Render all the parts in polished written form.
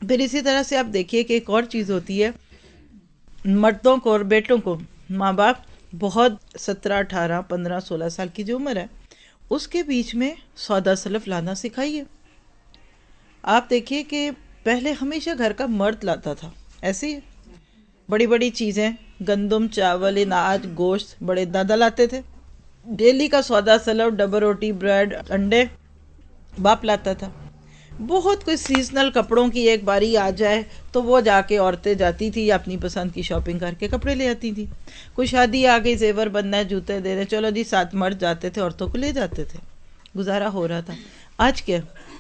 پھر اسی طرح سے آپ دیکھیے کہ ایک اور چیز ہوتی ہے، مردوں کو اور بیٹوں کو ماں باپ بہت 17 18 15 16 سال کی جو عمر ہے اس کے بیچ میں سودا سلف لانا سکھائیے۔ آپ دیکھیے کہ پہلے ہمیشہ گھر کا مرد لاتا تھا، ایسے ہی بڑی بڑی چیزیں، گندم، چاول، اناج، گوشت بڑے دادا لاتے تھے۔ ڈیلی کا سودا سلف، ڈبل روٹی، بریڈ، انڈے باپ لاتا تھا۔ بہت کوئی سیزنل کپڑوں کی ایک باری آ جائے تو وہ جا کے عورتیں جاتی تھی یا اپنی پسند کی شاپنگ کر کے کپڑے لے آتی تھی۔ کوئی شادی آ گئی، زیور بننا ہے، جوتے دینے، چلو جی 7 مرد جاتے تھے، عورتوں کو لے جاتے تھے، گزارا ہو رہا تھا۔ آج کیا؟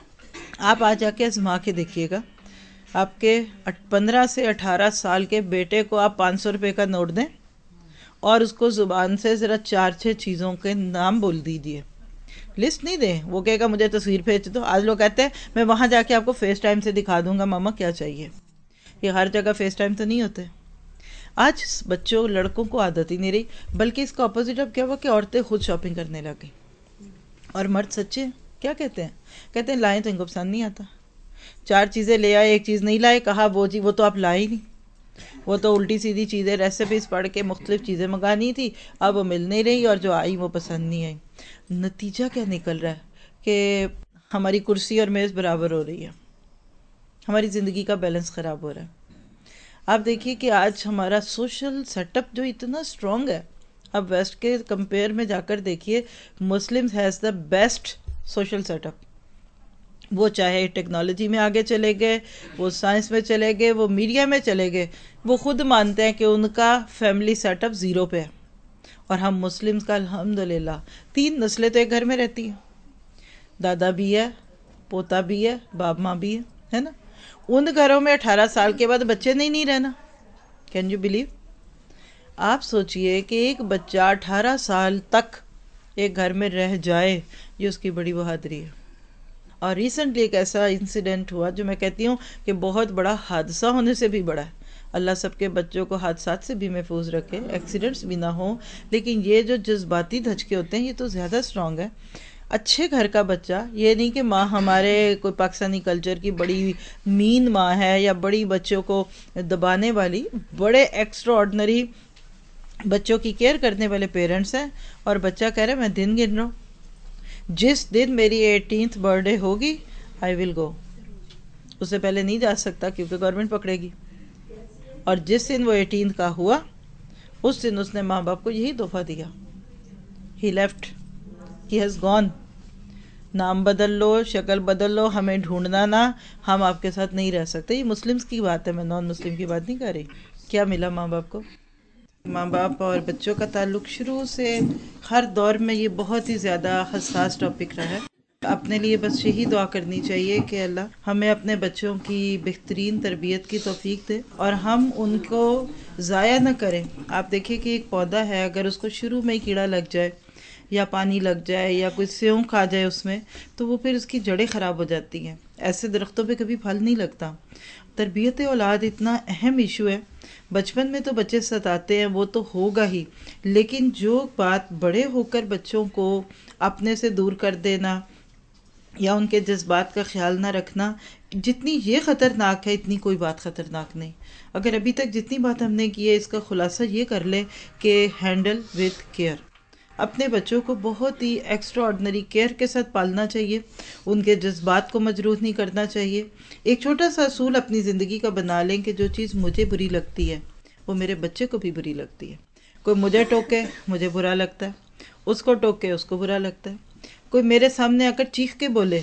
آپ آ جا کے آزما کے دیکھیے گا، آپ کے 15 سے 18 سال کے بیٹے کو آپ 500 روپے کا نوٹ دیں اور اس کو زبان سے ذرا 4 6 چیزوں کے نام بول دیجیے، لسٹ نہیں دیں، وہ کہے گا مجھے تصویر بھیج دو۔ آج لوگ کہتے ہیں میں وہاں جا کے آپ کو فیس ٹائم سے دکھا دوں گا ماما کیا چاہیے۔ یہ ہر جگہ فیس ٹائم تو نہیں ہوتے۔ آج بچوں لڑکوں کو عادت ہی نہیں رہی، بلکہ اس کا اپوزٹ اب کیا ہوا کہ عورتیں خود شاپنگ کرنے لگیں، اور مرد سچے ہیں، کیا کہتے ہیں لائیں تو ان کو پسند نہیں آتا، 4 چیزیں لے آئے، ایک چیز نہیں لائے، کہا وہ جی وہ تو آپ لائے ہی نہیں، وہ تو الٹی سیدھی چیزیں ریسیپیز پڑھ کے مختلف چیزیں منگانی تھی، اب وہ مل نہیں رہی اور جو آئی وہ پسند نہیں آئی۔ نتیجہ کیا نکل رہا ہے کہ ہماری کرسی اور میز برابر ہو رہی ہے، ہماری زندگی کا بیلنس خراب ہو رہا ہے۔ آپ دیکھیے کہ آج ہمارا سوشل سیٹ اپ جو اتنا سٹرونگ ہے، اب ویسٹ کے کمپیئر میں جا کر دیکھیے، Muslim has the best social setup. وہ چاہے ٹیکنالوجی میں آگے چلے گئے، وہ سائنس میں چلے گئے، وہ میڈیا میں چلے گئے، وہ خود مانتے ہیں کہ ان کا فیملی سیٹ اپ 0 پہ ہے، اور ہم مسلمز کا الحمدللہ 3 نسلیں تو ایک گھر میں رہتی ہیں، دادا بھی ہے، پوتا بھی ہے، باپ ماں بھی ہے نا؟ ان گھروں میں 18 سال کے بعد بچے نہیں رہنا۔ Can you believe? آپ سوچئے کہ ایک بچہ 18 سال تک ایک گھر میں رہ جائے، یہ اس کی بڑی بہادری ہے۔ اور ریسنٹلی ایک ایسا انسیڈنٹ ہوا جو میں کہتی ہوں کہ بہت بڑا حادثہ ہونے سے بھی بڑا ہے۔ اللہ سب کے بچوں کو حادثات سے بھی محفوظ رکھے، ایکسیڈنٹس بھی نہ ہوں، لیکن یہ جو جذباتی دھچکے ہوتے ہیں یہ تو زیادہ سٹرونگ ہے۔ اچھے گھر کا بچہ، یہ نہیں کہ ماں ہمارے کوئی پاکستانی کلچر کی بڑی مین ماں ہے یا بڑی بچوں کو دبانے والی، بڑے ایکسٹرا آرڈنری بچوں کی کیئر کرنے والے پیرنٹس ہیں، اور بچہ کہہ رہے میں دن گن رہا ہوں، جس دن میری 18th برتھ ڈے ہوگی آئی ول گو، اس سے پہلے نہیں جا سکتا کیونکہ گورنمنٹ پکڑے گی۔ اور جس دن وہ 18 کا ہوا اس دن اس نے ماں باپ کو یہی تحفہ دیا، he left, he has gone, نام بدل لو، شکل بدل لو، ہمیں ڈھونڈنا نہ، ہم آپ کے ساتھ نہیں رہ سکتے۔ یہ مسلمز کی بات ہے، میں نان مسلم کی بات نہیں کر رہی۔ کیا ملا ماں باپ کو؟ ماں باپ اور بچوں کا تعلق شروع سے ہر دور میں یہ بہت ہی زیادہ حساس ٹاپک رہا ہے۔ اپنے لیے بس یہی دعا کرنی چاہیے کہ اللہ ہمیں اپنے بچوں کی بہترین تربیت کی توفیق دے اور ہم ان کو ضائع نہ کریں۔ آپ دیکھیں کہ ایک پودا ہے، اگر اس کو شروع میں ہی کیڑا لگ جائے یا پانی لگ جائے یا کوئی سیوں کھا جائے اس میں، تو وہ پھر اس کی جڑیں خراب ہو جاتی ہیں، ایسے درختوں پہ کبھی پھل نہیں لگتا۔ تربیت اولاد اتنا اہم ایشو ہے، بچپن میں تو بچے ستاتے ہیں وہ تو ہوگا ہی، لیکن جو بات بڑے ہو کر بچوں کو اپنے سے دور کر دینا یا ان کے جذبات کا خیال نہ رکھنا، جتنی یہ خطرناک ہے اتنی کوئی بات خطرناک نہیں۔ اگر ابھی تک جتنی بات ہم نے کی ہے اس کا خلاصہ یہ کر لیں کہ ہینڈل وتھ کیئر، اپنے بچوں کو بہت ہی ایکسٹرا آرڈنری کیئر کے ساتھ پالنا چاہیے، ان کے جذبات کو مجروح نہیں کرنا چاہیے۔ ایک چھوٹا سا اصول اپنی زندگی کا بنا لیں کہ جو چیز مجھے بری لگتی ہے وہ میرے بچے کو بھی بری لگتی ہے۔ کوئی مجھے ٹوکے مجھے برا لگتا ہے، اس کو ٹوکے اس کو برا لگتا ہے، کوئی میرے سامنے آ کر چیخ کے بولے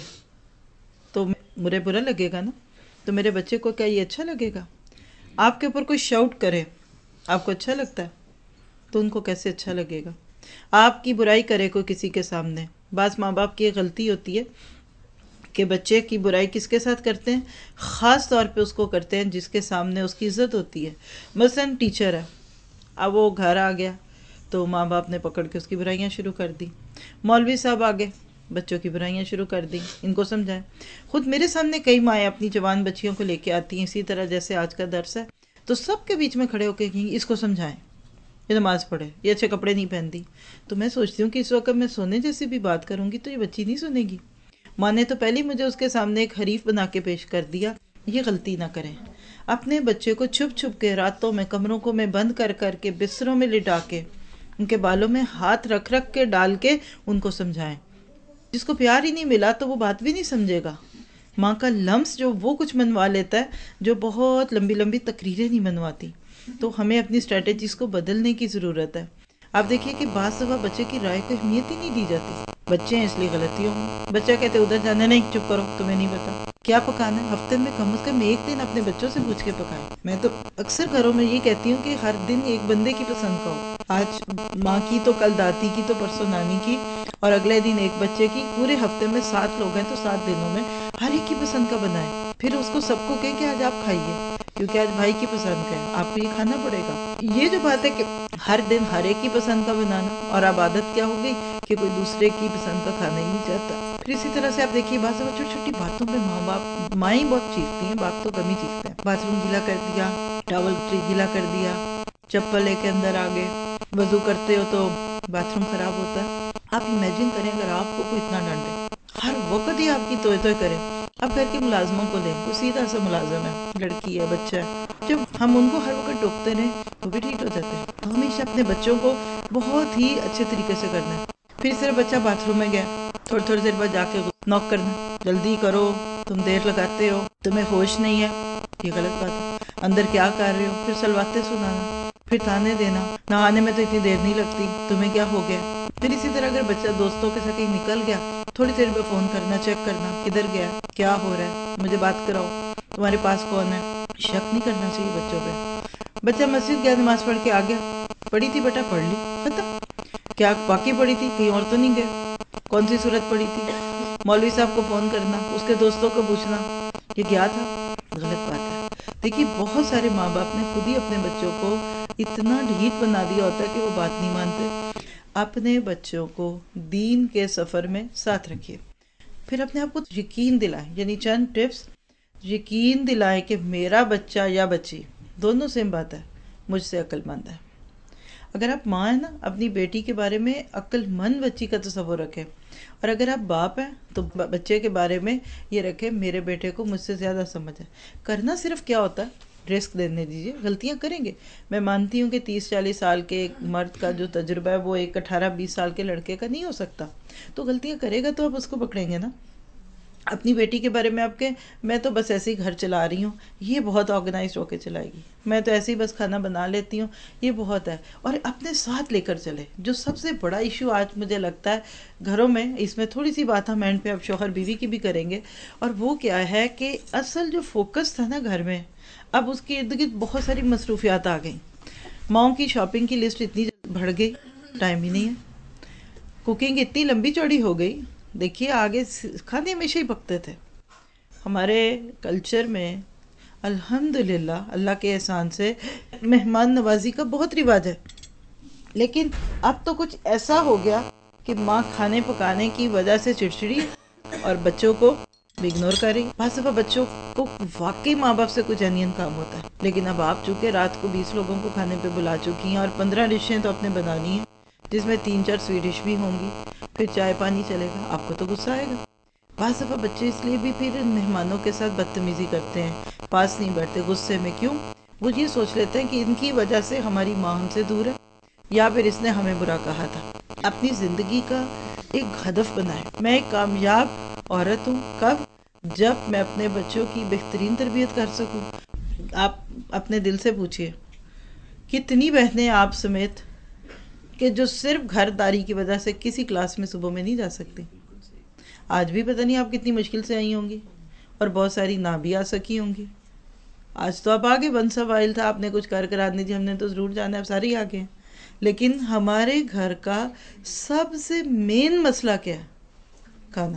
تو مجھے برا لگے گا نا، تو میرے بچے کو کیا یہ اچھا لگے گا؟ آپ کے اوپر کوئی شاؤٹ کرے آپ کو اچھا لگتا ہے تو ان کو کیسے اچھا لگے گا؟ آپ کی برائی کرے کوئی کسی کے سامنے، بعض ماں باپ کی یہ غلطی ہوتی ہے کہ بچے کی برائی کس کے ساتھ کرتے ہیں، خاص طور پہ اس کو کرتے ہیں جس کے سامنے اس کی عزت ہوتی ہے۔ مثلاً ٹیچر ہے، اب وہ گھر آ گیا تو ماں باپ نے پکڑ کے اس کی برائیاں شروع کر دی، مولوی صاحب آگے بچوں کی برائیاں شروع کر دی، ان کو سمجھائیں۔ خود میرے سامنے کئی مائیں اپنی جوان بچیوں کو لے کے آتی ہیں، اسی طرح جیسے آج کا درس ہے تو سب کے بیچ میں کھڑے ہو کے کہیں اس کو سمجھائیں، یہ نماز پڑھے، یہ اچھے کپڑے نہیں پہنتی۔ تو میں سوچتی ہوں کہ اس وقت میں سونے جیسی بھی بات کروں گی تو یہ بچی نہیں سنے گی، ماں نے تو پہلے مجھے اس کے سامنے ایک حریف بنا کے پیش کر دیا، یہ غلطی نہ کریں. اپنے بچے کو چھپ چھپ کے راتوں میں کمروں کو میں بند کر کر کے بستروں میں لٹا کے ان کے بالوں میں ہاتھ رکھ رکھ کے ڈال کے ان کو سمجھائیں. جس کو پیار ہی نہیں ملا تو وہ بات بھی نہیں سمجھے گا. ماں کا لمس جو وہ کچھ منوا لیتا ہے جو بہت لمبی لمبی تقریریں نہیں منواتی. تو ہمیں اپنی اسٹریٹجیز کو بدلنے کی ضرورت ہے. آپ دیکھیے کہ بعض دفعہ بچے کی رائے کو اہمیت ہی نہیں دی جاتی. بچے ہیں اس لیے غلطیوں میں بچہ کہتے ادھر جانا نہیں، چپ کرو تمہیں نہیں پتا کیا پکانا ہے. ہفتے میں کم از کم ایک دن اپنے بچوں سے پوچھ کے پکائیں. میں تو اکثر گھروں میں یہ کہتی ہوں کہ ہر دن ایک بندے کی پسند کا ہو. آج ماں کی تو کل دادی کی تو پرسوں نانی کی اور اگلے دن ایک بچے کی. پورے ہفتے میں 7 لوگ ہیں تو 7 دنوں میں ہر ایک کی پسند کا بنائیں. پھر اس کو سب کو کہیں کہ آج آپ کھائیے کیونکہ آج بھائی کی پسند کا ہے، آپ کو یہ کھانا پڑے گا. یہ جو بات ہے کہ ہر دن ہر ایک کی پسند کا بنانا، اور اب عادت کیا ہو گئی کہ کوئی دوسرے کی پسند کا کھانا ہی نہیں چاہتا. پھر اسی طرح سے آپ دیکھیے بعض چھوٹی چھوٹی باتوں پہ مائیں بہت چیختی ہیں، باپ تو کم ہی چیختے ہیں. باتھ روم گیلا کر دیا، ٹاول گیلا کر دیا، چپل لے کے اندر آ گئے، وضو کرتے ہو تو باتھ روم خراب ہوتا ہے. آپ امیجن کریں اگر آپ کو کوئی اتنا ڈانٹے، ہر وقت ہی آپ کی توئے توئے کرے. اب گھر کے ملازموں کو لیں، کوئی سیدھا سا ملازم ہے، لڑکی ہے، بچہ ہے، جب ہم ان کو ہر وقت ٹوکتے رہیں وہ بھی ٹھیک ہو جاتے ہیں. تو ہمیشہ اپنے بچوں کو بہت ہی اچھے طریقے سے کرنا ہے. پھر صرف بچہ باتھ روم میں گیا، تھوڑی دیر بعد جا کے نوک کرنا، جلدی کرو تم دیر لگاتے ہو، تمہیں ہوش نہیں ہے. یہ غلط بات ہے. اندر کیا کر رہے ہو، پھر سلواتے سنانا، پھر تانے دینا، نہانے میں تو اتنی دیر نہیں لگتی، تمہیں کیا ہو گیا. پھر اسی طرح اگر بچہ دوستوں کے ساتھ کہیں نکل گیا، تھوڑی دیر میں فون کرنا، چیک کرنا کدھر گیا، کیا ہو رہا ہے، مجھے بات کراؤ، تمہارے پاس کون ہے. شک نہیں کرنا چاہیے بچوں پہ. بچہ مسجد گیا، نماز پڑھ کے آ گیا، پڑھی تھی بیٹا پڑھ لی، ختم. کیا باقی پڑھی تھی، کہیں اور تو نہیں گئے، کون سی صورت پڑھی تھی. مولوی صاحب کو فون کرنا، اس کے دوستوں کو پوچھنا یہ کیا تھا. غلط بات ہے. دیکھیے بہت سارے ماں باپ نے خود ہی اپنے بچوں کو اتنا ڈھیٹ بنا دیا ہوتا ہے کہ وہ بات نہیں مانتے. اپنے بچوں کو دین کے سفر میں ساتھ رکھیے. پھر اپنے آپ کو یقین دلائیں، یعنی چند ٹپس یقین دلائیں کہ میرا بچہ یا بچی دونوں سیم بات ہے، مجھ سے عقل مند ہے. اگر آپ ماں ہیں نا، اپنی بیٹی کے بارے میں عقل مند بچی کا تصور رکھیں. اور اگر آپ باپ ہیں تو بچے کے بارے میں یہ رکھیں میرے بیٹے کو مجھ سے زیادہ سمجھ ہے. کرنا صرف کیا ہوتا ہے، رسک دینے دیجیے، غلطیاں کریں گے. میں مانتی ہوں کہ 30-40 سال کے ایک مرد کا جو تجربہ ہے وہ ایک 18-20 سال کے لڑکے کا نہیں ہو سکتا. تو غلطیاں کرے گا تو آپ اس کو پکڑیں گے نا. اپنی بیٹی کے بارے میں آپ کے میں تو بس ایسے ہی گھر چلا رہی ہوں، یہ بہت آرگنائزڈ ہو کے چلائے گی، میں تو ایسے ہی بس کھانا بنا لیتی ہوں، یہ بہت ہے. اور اپنے ساتھ لے کر چلے. جو سب سے بڑا ایشو آج مجھے لگتا ہے گھروں میں، اس میں تھوڑی سی بات ہم اینڈ پہ اب شوہر بیوی کی بھی کریں گے، اور وہ کیا ہے کہ اصل جو فوکس تھا نا گھر میں، اب اس کے ارد گرد بہت ساری مصروفیات آ گئیں. ماؤں کی شاپنگ کی لسٹ اتنی بڑھ گئی، ٹائم ہی نہیں ہے. کوکنگ اتنی لمبی چوڑی ہو گئی. دیکھیے آگے کھانے ہمیشہ ہی پکتے تھے. ہمارے کلچر میں الحمدللہ اللہ کے احسان سے مہمان نوازی کا بہت رواج ہے. لیکن اب تو کچھ ایسا ہو گیا کہ ماں کھانے پکانے کی وجہ سے چڑچڑی اور بچوں کو اگنور کر رہی. بعض دفعہ بچوں کو واقعی ماں باپ سے کچھ جینین کام ہوتا ہے. لیکن اب آپ چونکہ رات کو 20 لوگوں کو کھانے پہ بلا چکی ہیں اور 15 ڈشیں تو اپنے بنانی ہیں جس میں 3-4 سویٹ ڈش بھی ہوں گی، پھر چائے پانی چلے گا، آپ کو تو غصہ آئے گا. بعض دفعہ بچے اس لیے بھی پھر مہمانوں کے ساتھ بدتمیزی کرتے ہیں، پاس نہیں بیٹھتے غصے میں. کیوں؟ وہ یہ سوچ لیتے ہیں کہ ان کی وجہ سے ہماری ماں ہم سے دور ہے، یا پھر اس نے ہمیں برا کہا تھا. اپنی زندگی کا ایک ہدف بنائیں. میں ایک کامیاب عورت ہوں کب؟ جب میں اپنے بچوں کی بہترین تربیت کر سکوں. آپ اپنے دل سے پوچھئے کتنی بہنیں آپ سمیت کہ جو صرف گھر داری کی وجہ سے کسی کلاس میں صبح میں نہیں جا سکتی. آج بھی پتہ نہیں آپ کتنی مشکل سے آئی ہوں گی، اور بہت ساری نہ بھی آ سکی ہوں گی. آج تو آپ آگے ون سوائل تھا، آپ نے کچھ کر آدمی جی ہم نے تو ضرور جانا ہے، اب سارے ہی آگے ہیں. لیکن ہمارے گھر کا سب سے مین مسئلہ کیا ہے؟ کھانا.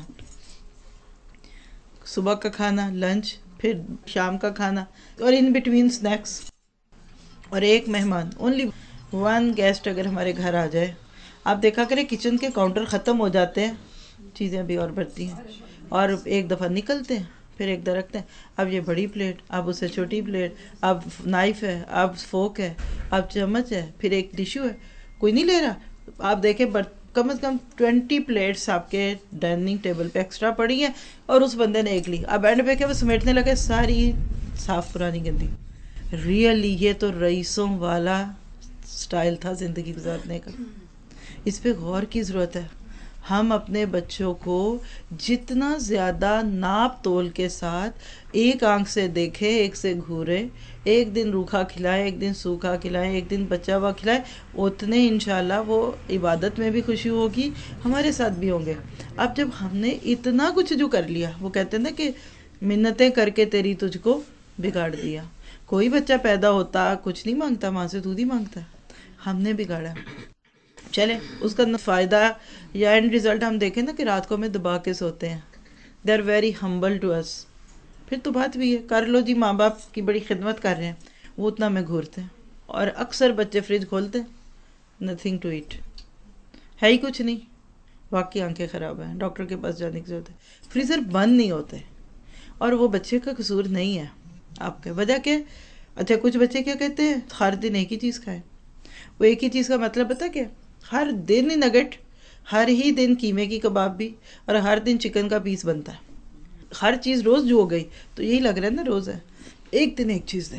صبح کا کھانا، لنچ، پھر شام کا کھانا، اور ان بٹوین سنیکس. اور ایک مہمان، اونلی ون گیسٹ اگر ہمارے گھر آ جائے، آپ دیکھا کریں کچن کے کاؤنٹر ختم ہو جاتے ہیں، چیزیں بھی اور بڑھتی ہیں، اور ایک دفعہ نکلتے ہیں پھر ایک دفعہ رکھتے ہیں. اب یہ بڑی پلیٹ، اب اسے چھوٹی پلیٹ، اب نائف ہے، اب فورک ہے، اب چمچ ہے، پھر ایک ٹیشو ہے، کوئی نہیں لے رہا. آپ دیکھیں کم از کم 20 پلیٹس آپ کے ڈائننگ ٹیبل پہ ایکسٹرا پڑی ہیں اور اس بندے نے ایک لی. اب اینڈ پہ کیا وہ سمیٹنے لگے ساری صاف پرانی گندی. ریئلی یہ تو رئیسوں والا سٹائل تھا زندگی گزارنے کا. اس پہ غور کی ضرورت ہے. ہم اپنے بچوں کو جتنا زیادہ ناپ تول کے ساتھ ایک آنکھ سے دیکھیں، ایک سے گھورے، ایک دن روکھا کھلائے، ایک دن سوکھا کھلائے، ایک دن بچا ہوا کھلائے، اتنے انشاءاللہ وہ عبادت میں بھی خوشی ہوگی، ہمارے ساتھ بھی ہوں گے. اب جب ہم نے اتنا کچھ جو کر لیا، وہ کہتے ہیں نا کہ منتیں کر کے تیری تجھ کو بگاڑ دیا. کوئی بچہ پیدا ہوتا کچھ نہیں مانگتا ماں سے، دودھ ہی مانگتا. ہم نے بگاڑا. چلے اس کا فائدہ یا اینڈ رزلٹ ہم دیکھیں نا کہ رات کو ہمیں دبا کے سوتے ہیں. They are very humble to us. پھر تو بات بھی ہے کر لو جی، ماں باپ کی بڑی خدمت کر رہے ہیں، وہ اتنا میں گھورتے ہیں. اور اکثر بچے فریج کھولتے ہیں، نتھنگ ٹو ایٹ، ہے ہی کچھ نہیں. واقعی آنکھیں خراب ہیں، ڈاکٹر کے پاس جانے کی ضرورت ہے. فریزر بند نہیں ہوتے، اور وہ بچے کا قصور نہیں ہے آپ کا. وجہ کہ اچھا کچھ بچے کیا کہتے ہیں، ہر دن ایک ہی چیز کھائیں. وہ ایک ہی چیز کا مطلب پتہ کیا، ہر دن ہی نگٹ، ہر ہی دن قیمے کی کباب بھی، اور ہر دن چکن کا پیس بنتا ہے. ہر چیز روز جو ہو گئی تو یہی لگ رہا ہے نا روز ہے. ایک دن ایک چیز دیں.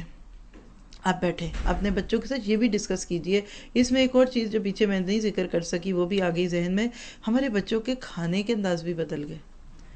آپ بیٹھے اپنے بچوں کے ساتھ یہ بھی ڈسکس کیجئے. اس میں ایک اور چیز جو پیچھے میں نہیں ذکر کر سکی وہ بھی آ گئی ذہن میں. ہمارے بچوں کے کھانے کے انداز بھی بدل گئے.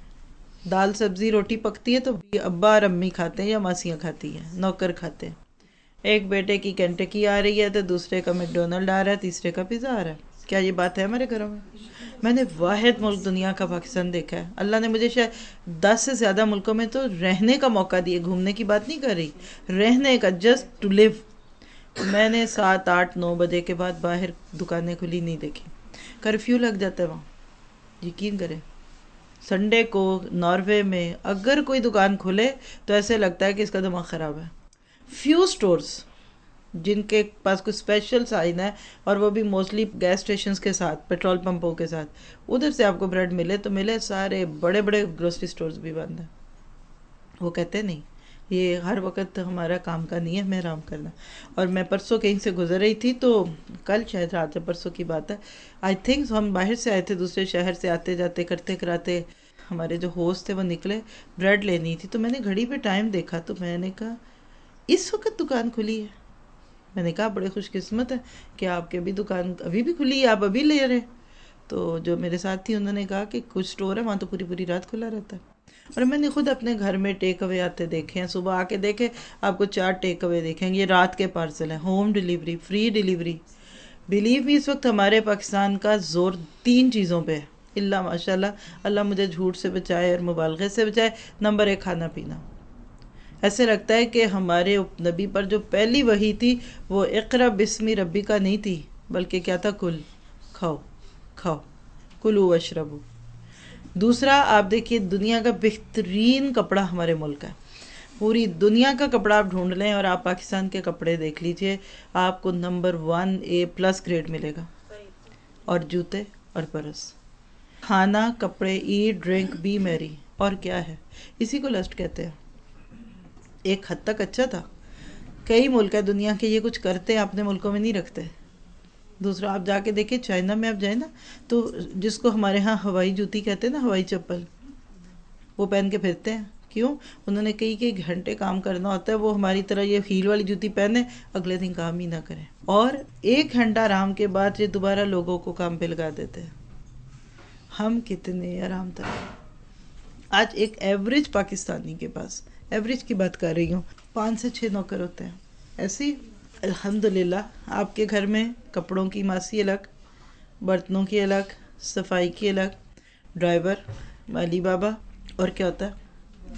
دال سبزی روٹی پکتی ہے تو ابا اور امی کھاتے ہیں یا ماسیاں کھاتی ہیں، نوکر کھاتے ہیں. ایک بیٹے کی کینٹکی آ رہی ہے تو دوسرے کا میک ڈونلڈ آ رہا ہے، تیسرے کا پیزا آ رہا ہے. کیا یہ بات ہے ہمارے گھروں میں؟ میں نے واحد ملک دنیا کا پاکستان دیکھا ہے. اللہ نے مجھے شاید 10 سے زیادہ ملکوں میں تو رہنے کا موقع دیے، گھومنے کی بات نہیں کر رہی، رہنے کا، جسٹ ٹو لیو. میں نے 7 8 9 بجے کے بعد باہر دکانیں کھلی نہیں دیکھی. کرفیو لگ جاتا ہے وہاں. یقین کریں سنڈے کو ناروے میں اگر کوئی دکان کھلے تو ایسے لگتا ہے کہ اس کا دماغ خراب ہے. فیو سٹورز جن کے پاس کوئی اسپیشل سائن ہے، اور وہ بھی موسٹلی گیس اسٹیشنز کے ساتھ، پیٹرول پمپوں کے ساتھ، ادھر سے آپ کو بریڈ ملے تو ملے. سارے بڑے بڑے گروسری سٹورز بھی بند ہیں. وہ کہتے نہیں یہ ہر وقت ہمارا کام کا نہیں ہے، ہمیں آرام کرنا. اور میں پرسوں کہیں سے گزر رہی تھی تو کل شاید رات سے پرسوں کی بات ہے، آئی تھنک ہم باہر سے آئے تھے، دوسرے شہر سے آتے جاتے کرتے کراتے ہمارے جو ہوسٹ تھے وہ نکلے، بریڈ لینی تھی. تو میں نے گھڑی پہ ٹائم دیکھا تو میں نے کہا اس وقت دکان کھلی ہے. میں نے کہا بڑے خوش قسمت ہے کہ آپ کے بھی دکان ابھی بھی کھلی ہے، آپ ابھی لے رہے. تو جو میرے ساتھ تھی انہوں نے کہا کہ کچھ سٹور ہے وہاں تو پوری پوری رات کھلا رہتا ہے. اور میں نے خود اپنے گھر میں ٹیک اوے آتے دیکھے ہیں. صبح آ کے دیکھے آپ کو 4 ٹیک اوے دیکھیں گے، یہ رات کے پارسل ہیں، home delivery, free delivery. Believe me اس وقت ہمارے پاکستان کا زور 3 چیزوں پہ ہے، اللہ ماشاء اللہ، اللہ مجھے جھوٹ سے بچائے اور مبالغے سے بچائے. نمبر 1 کھانا پینا. ایسے لگتا ہے کہ ہمارے نبی پر جو پہلی وحی تھی وہ اقرا بسم ربی کا نہیں تھی، بلکہ کیا تھا، کل، کھاؤ کھاؤ، کلو واشربو. دوسرا آپ دیکھیے دنیا کا بہترین کپڑا ہمارے ملک ہے. پوری دنیا کا کپڑا آپ ڈھونڈ لیں اور آپ پاکستان کے کپڑے دیکھ لیجئے، آپ کو نمبر 1 A+ گریڈ ملے گا. اور جوتے اور پرس، کھانا، کپڑے، ایٹ ڈرنک بی میری. اور کیا ہے، اسی کو لسٹ کہتے ہیں. ایک حد تک اچھا تھا. کئی ملک ہے دنیا کے یہ کچھ کرتے ہیں، اپنے ملکوں میں نہیں رکھتے. دوسرا آپ جا کے دیکھیں چائنا میں آپ جائیں نا تو جس کو ہمارے ہاں ہوائی جوتی کہتے ہیں نا، ہوائی چپل، وہ پہن کے پھرتے ہیں. کیوں؟ انہوں نے کئی گھنٹے کام کرنا ہوتا ہے. وہ ہماری طرح یہ ہیل والی جوتی پہنے اگلے دن کام ہی نہ کریں، اور 1 گھنٹہ آرام کے بعد یہ دوبارہ لوگوں کو کام پہ لگا دیتے ہیں. ہم کتنے آرام تک. آج ایک ایوریج پاکستانی کے پاس، ایوریج کی بات کر رہی ہوں، 5 سے 6 نوکر ہوتے ہیں. ایسے ہی الحمدللہ آپ کے گھر میں کپڑوں کی ماسی الگ، برتنوں کی الگ، صفائی کی الگ، ڈرائیور، مالی بابا، اور کیا ہوتا ہے،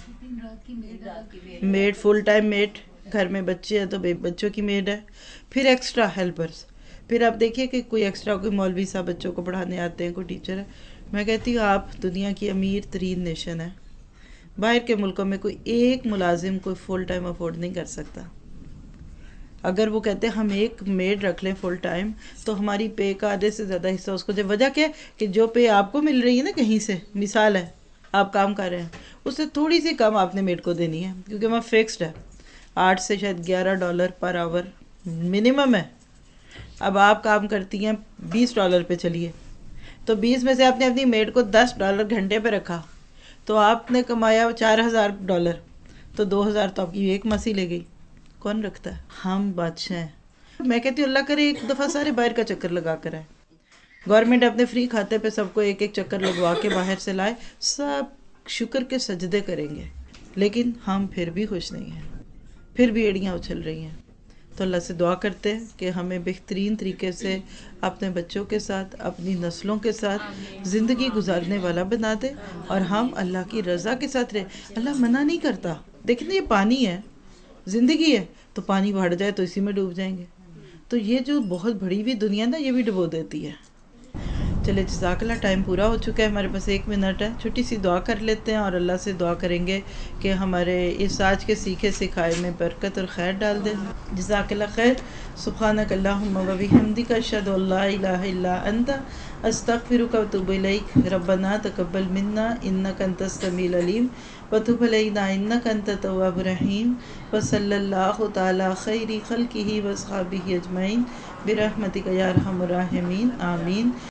میڈ، فل ٹائم میڈ. گھر میں بچے ہیں تو بچوں کی میڈ ہے. پھر ایکسٹرا ہیلپرز. پھر آپ دیکھیے کہ کوئی ایکسٹرا، کوئی مولوی صاحب بچوں کو پڑھانے آتے ہیں، کوئی ٹیچر ہے. میں کہتی ہوں آپ دنیا کی امیر ترین نیشن ہے. باہر کے ملکوں میں کوئی ایک ملازم کوئی فل ٹائم افورڈ نہیں کر سکتا. اگر وہ کہتے ہیں ہم ایک میڈ رکھ لیں فل ٹائم تو ہماری پے کا آدھے سے زیادہ حصہ اس کو دے. وجہ کیا ہے کہ جو پے آپ کو مل رہی ہے نا کہیں سے، مثال ہے آپ کام کر رہے ہیں، اس سے تھوڑی سی کم آپ نے میڈ کو دینی ہے، کیونکہ وہاں فکسڈ ہے. 8 سے شاید $11 پر آور منیمم ہے. اب آپ کام کرتی ہیں $20 پہ، چلیے تو 20 میں سے آپ نے اپنی میڈ کو $10 گھنٹے پہ رکھا تو آپ نے کمایا $4000، تو 2000 تو آپ کی ایک ماسی لے گئی. کون رکھتا ہے؟ ہم بادشاہ ہیں. میں کہتی ہوں اللہ کرے ایک دفعہ سارے باہر کا چکر لگا کر آئے. گورنمنٹ اپنے فری کھاتے پہ سب کو ایک ایک چکر لگوا کے باہر سے لائے، سب شکر کے سجدے کریں گے. لیکن ہم پھر بھی خوش نہیں ہیں، پھر بھی ایڑیاں اچھل رہی ہیں. تو اللہ سے دعا کرتے ہیں کہ ہمیں بہترین طریقے سے اپنے بچوں کے ساتھ، اپنی نسلوں کے ساتھ زندگی گزارنے والا بنا دے، اور ہم اللہ کی رضا کے ساتھ رہیں. اللہ منع نہیں کرتا. دیکھیں نا، یہ پانی ہے، زندگی ہے، تو پانی بڑھ جائے تو اسی میں ڈوب جائیں گے. تو یہ جو بہت بڑی ہوئی دنیا نا، یہ بھی ڈبو دیتی ہے. چلے جزاک اللہ، ٹائم پورا ہو چکا ہے، ہمارے پاس 1 منٹ ہے. چھوٹی سی دعا کر لیتے ہیں اور اللہ سے دعا کریں گے کہ ہمارے اس آج کے سیکھے سکھائے میں برکت اور خیر ڈال دے. جزاک اللہ خیر. سبحانک اللہم و بحمدک، اشہد ان لا الہ الا انت، استغفرک و اتوب الیک. ربنا تقبل منا انک انت السمیع العلیم وتب علینا انک انت التواب الرحیم. وصلی اللہ تعالی خیر خلقہ واصحابہ اجمعین برحمتک یا ارحم الراحمین. آمین.